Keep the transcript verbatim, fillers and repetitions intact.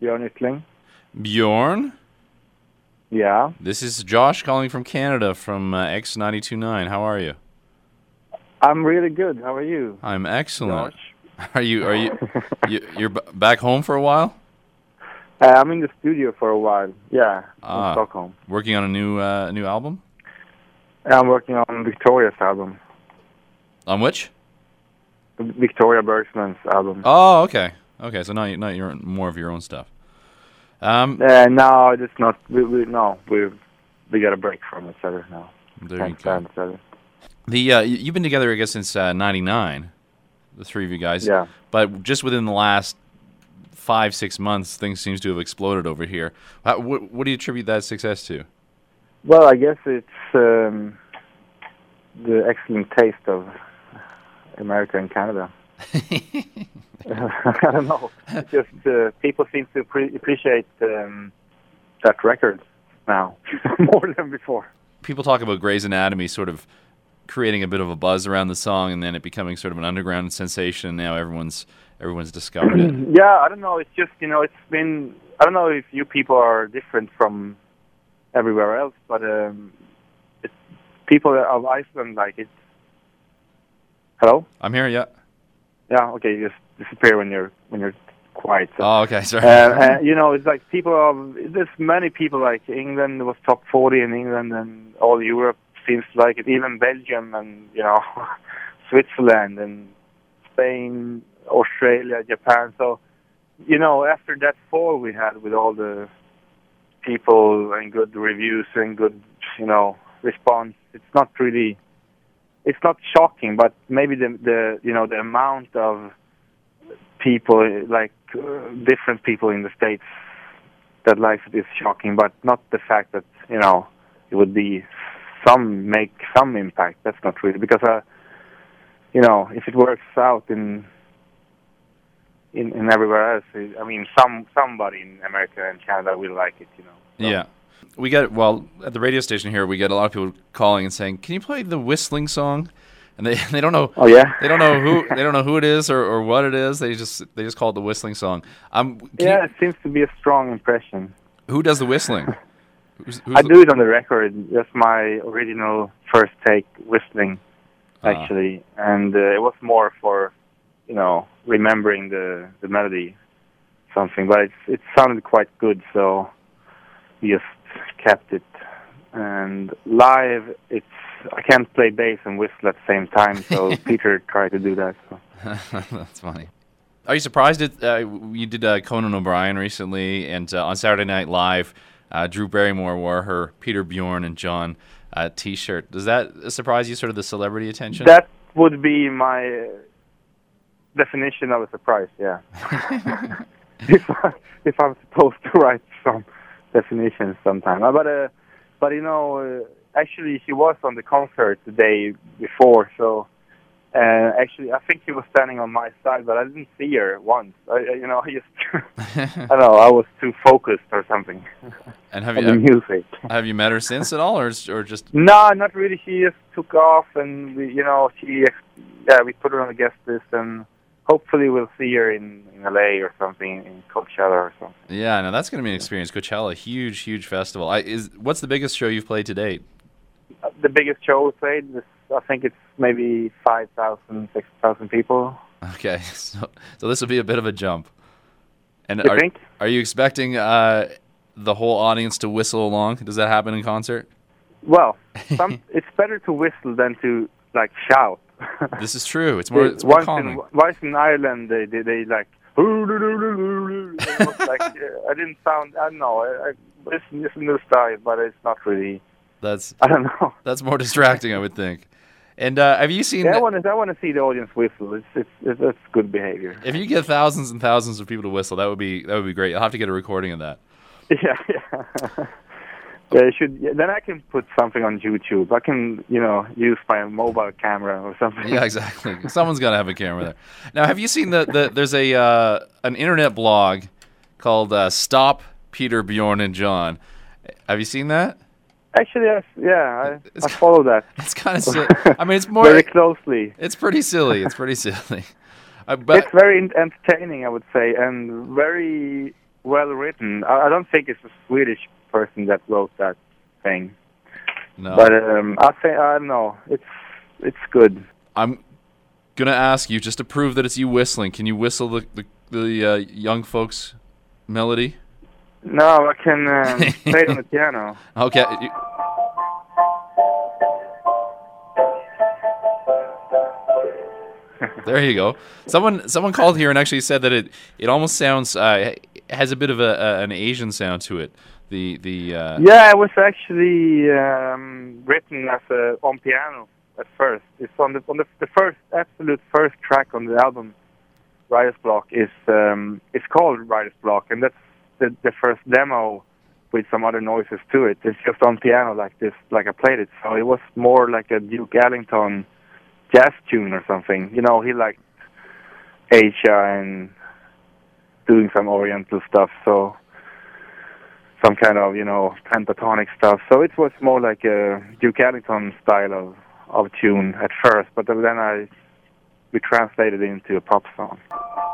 Björn Yttling. Bjorn? Yeah. This is Josh calling from Canada from uh, X ninety-two point nine. How are you? I'm really good. How are you? I'm excellent. Josh? Are you are you, you you're b- back home for a while? Uh, I'm in the studio for a while. Yeah, Ah. in Stockholm. Working on a new uh, new album? I'm working on Victoria's album. On which? Victoria Bergman's album. Oh, okay. Okay, so now you not your more of your own stuff. Um, Uh, no, it's not. We, we no, we we got a break from each other now. there Can't you go. stand each other. The uh, y- you've been together, I guess, since uh, ninety-nine. The three of you guys. Yeah. But just within the last five six months, things seems to have exploded over here. How, what, what do you attribute that success to? Well, I guess it's um, the excellent taste of America and Canada. I don't know. It's just uh, people seem to pre- appreciate um, that record now more than before. People talk about Grey's Anatomy sort of creating a bit of a buzz around the song, and then it becoming sort of an underground sensation. And now everyone's everyone's discovered it. Yeah, I don't know. It's just, you know, it's been. I don't know if you people are different from everywhere else, but um, it's people of Iceland like it. Hello? I'm here, yeah. Yeah. Okay. You just disappear when you're when you're quiet. So. Oh, okay, sorry. Uh, uh, you know, it's like people of there's many people like England was top forty in England, and all Europe seems like it. Even Belgium and you know Switzerland and Spain, Australia, Japan. So you know, after that fall we had with all the people and good reviews and good you know response, it's not really. It's not shocking, but maybe the the you know the amount of people like uh, different people in the States that likes it is shocking, but not the fact that you know it would be some make some impact. That's not really because uh you know if it works out in in, in everywhere else, I mean some somebody in America and Canada will like it, you know. So. Yeah. We get, well, at the radio station here, we get a lot of people calling and saying, "Can you play the Whistling song?" And they they don't know. Oh yeah. They don't know who they don't know who it is or, or what it is. They just they just call it the Whistling song. Um, can Yeah, you- it seems to be a strong impression. who does the whistling? Who's, who's I the- do it on the record. That's my original first take whistling, Ah. actually, and uh, it was more for, you know, remembering the the melody, something. But it's it sounded quite good, so we just kept it. And live, it's I can't play bass and whistle at the same time, so Peter tried to do that. So. That's funny. Are you surprised at uh, you did uh, Conan O'Brien recently, and uh, on Saturday Night Live, uh, Drew Barrymore wore her Peter, Bjorn, and John uh, T-shirt. Does that surprise you? Sort of the celebrity attention. That would be my uh, definition of a surprise. Yeah. if I, if I'm supposed to write some definitions sometime, uh, but uh, but you know, uh, actually she was on the concert the day before, so. Uh, actually, I think she was standing on my side, but I didn't see her once. I, I- you know, I just, I don't know, I was too focused or something And have on you the music. have you met her since at all, or is- or just? No, not really. She just took off, and we, you know, she, yeah, we put her on the guest list, and hopefully we'll see her in, in L A or something, in Coachella or something. Yeah, no, that's going to be an experience. Coachella, huge, huge festival. I, is what's the biggest show you've played to date? Uh, The biggest show we played, this, I think it's maybe five thousand, six thousand people. Okay, so so this will be a bit of a jump. And You are think? are you expecting uh, the whole audience to whistle along? Does that happen in concert? Well, some, it's better to whistle than to, like, shout. This is true. It's more it's more once calming. in once in Ireland, they they, they like. It was like uh, I didn't sound. I don't know. I, I, it's, it's a new style, but it's not really. That's I don't know. that's more distracting, I would think. And uh, have you seen? Yeah, I that- want to. I want to see the audience whistle. It's it's it's, it's good behavior. If you get thousands and thousands of people to whistle, that would be that would be great. I'll have to get a recording of that. Yeah, yeah. Yeah, you should. Yeah, then I can put something on YouTube. I can, you know, use my mobile camera or something. Yeah, exactly. Someone's got to have a camera there. Now, have you seen the, the there's a uh, an internet blog called uh, Stop Peter, Bjorn, and John. Have you seen that? Actually, yes, yeah, I, It's- I follow that It's kind of silly. I mean, it's more. very closely. It's pretty silly. It's pretty silly. Uh, but It's very en- entertaining, I would say, and very well written. I, I don't think it's a Swedish person that wrote that thing. No. But um, I think I don't know. It's it's good. I'm gonna ask you just to prove that it's you whistling. Can you whistle the the, the uh, young folks' melody? No, I can um, play it on the piano. Okay. You- There you go. Someone someone called here and actually said that it, it almost sounds uh, has a bit of a, a an Asian sound to it. The the uh, Yeah, it was actually um, written as a, on piano at first. It's on the on the, the first absolute first track on the album. Writer's Block is um, it's called Writer's Block, and that's the the first demo with some other noises to it. It's just on piano like this, like I played it. So it was more like a Duke Ellington jazz tune or something. You know, he liked Asia and doing some Oriental stuff, so some kind of, you know, pentatonic stuff. So it was more like a Duke Ellington style of, of tune at first, but then I we translated it into a pop song.